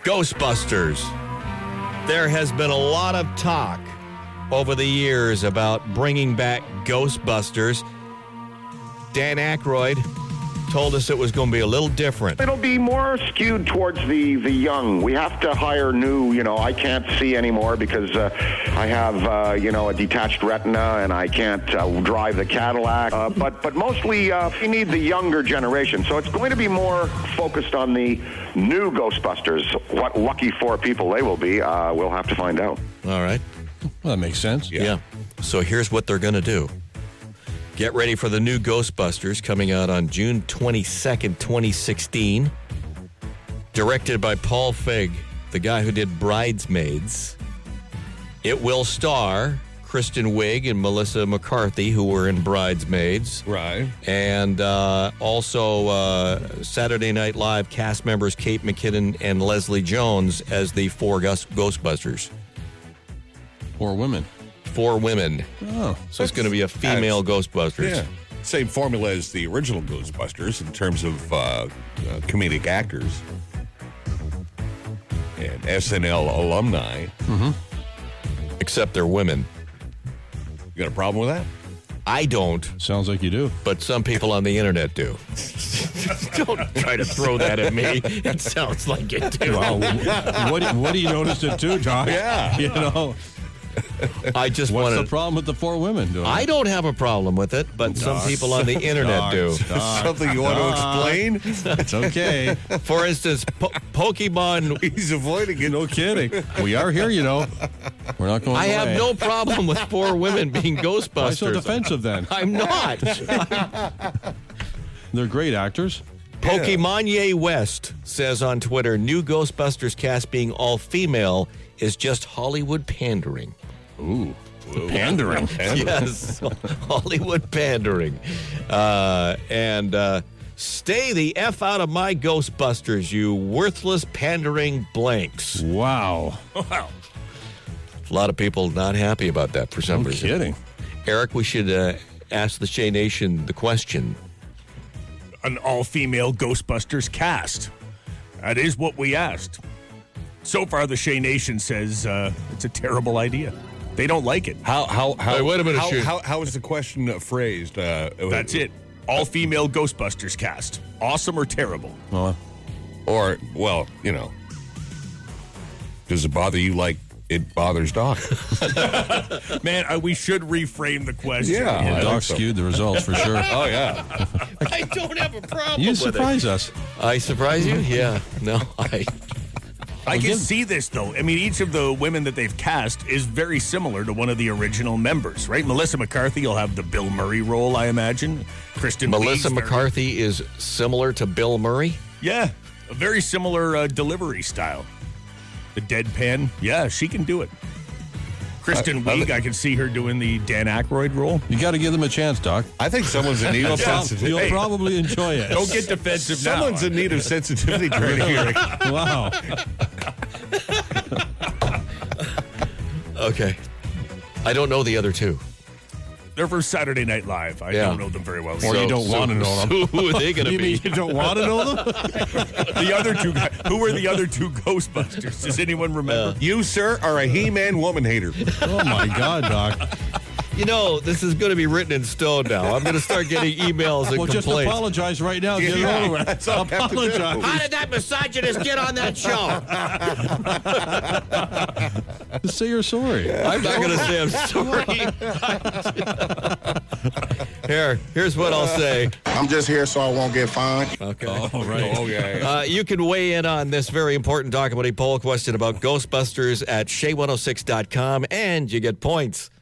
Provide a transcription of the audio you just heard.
Ghostbusters. There has been a lot of talk over the years about bringing back Ghostbusters. Dan Aykroyd told us it was going to be a little different. It'll be more skewed towards the young. We have to hire new, I can't see anymore because I have, a detached retina and I can't drive the Cadillac. But mostly we need the younger generation. So it's going to be more focused on the new Ghostbusters. What lucky 4 people they will be, we'll have to find out. All right. Well, that makes sense. Yeah. So here's what they're going to do. Get ready for the new Ghostbusters coming out on June 22nd, 2016. Directed by Paul Feig, the guy who did Bridesmaids. It will star Kristen Wiig and Melissa McCarthy, who were in Bridesmaids. Right. And also Saturday Night Live cast members Kate McKinnon and Leslie Jones as the 4 Ghostbusters. 4 women. 4 women. Oh. So it's going to be a female Ghostbusters. Yeah. Same formula as the original Ghostbusters in terms of comedic actors and SNL alumni. Mm-hmm. Except they're women. You got a problem with that? I don't. Sounds like you do. But some people on the internet do. Don't try to throw that at me. It sounds like it do. Well, what do you notice it too, Doc? Yeah. I just What's want the to. problem with the 4 women doing I it? don't have a problem with it, but some people on the internet do. Something you want to explain? It's okay. For instance, Pokemon. He's avoiding it. No kidding. We are here, We're not going I away. have no problem with 4 women being Ghostbusters. Why so defensive then? I'm not. They're great actors. Pokemon West says on Twitter, new Ghostbusters cast being all female is just Hollywood pandering. Ooh. Pandering. Yes, Hollywood pandering. And stay the F out of my Ghostbusters, you worthless pandering blanks. Wow. A lot of people not happy about that for some No reason. kidding. Eric, we should ask the Shea Nation the question. An all-female Ghostbusters cast. That is what we asked. So far, the Shea Nation says it's a terrible idea. They don't like it. How Hey, wait a minute, Shea. how is the question phrased? That's it. All-female Ghostbusters cast. Awesome or terrible? Well, Or, does it bother you like it bothers Doc? Man, we should reframe the question. Yeah. I Doc think so. skewed the results for sure. Oh, yeah. I don't have a problem You with surprise us. it. I surprise you? Yeah. No, I can see this, though. I mean, each of the women that they've cast is very similar to one of the original members, right? Melissa McCarthy will have the Bill Murray role, I imagine. Kristen Melissa Wiig's McCarthy is similar to Bill Murray. Yeah, a very similar delivery style. The deadpan, yeah, she can do it. Kristen Wiig, I can see her doing the Dan Aykroyd role. You got to give them a chance, Doc. I think someone's in need of sensitivity. You'll probably enjoy it. Don't get defensive now. Someone's in need of sensitivity training here. Wow. Okay. I don't know the other 2. They're from Saturday Night Live. I don't know them very well. Or you don't want to know them. So who are they going to You be? mean you don't want to know them? The other 2 guys. Who were the other 2 Ghostbusters? Does anyone remember? You, sir, are a He-Man woman hater. Oh, my God, Doc. This is going to be written in stone now. I'm going to start getting emails and Well, just complaints. apologize right now. Get it Yeah, over with. that's all I have to do. Apologize. How did that misogynist get on that show? Just say you're sorry. I'm not going to say I'm sorry. Here's what I'll say. I'm just here so I won't get fined. Okay. Oh, right. Oh, yeah. You can weigh in on this very important documentary poll question about Ghostbusters at Shay106.com, and you get points.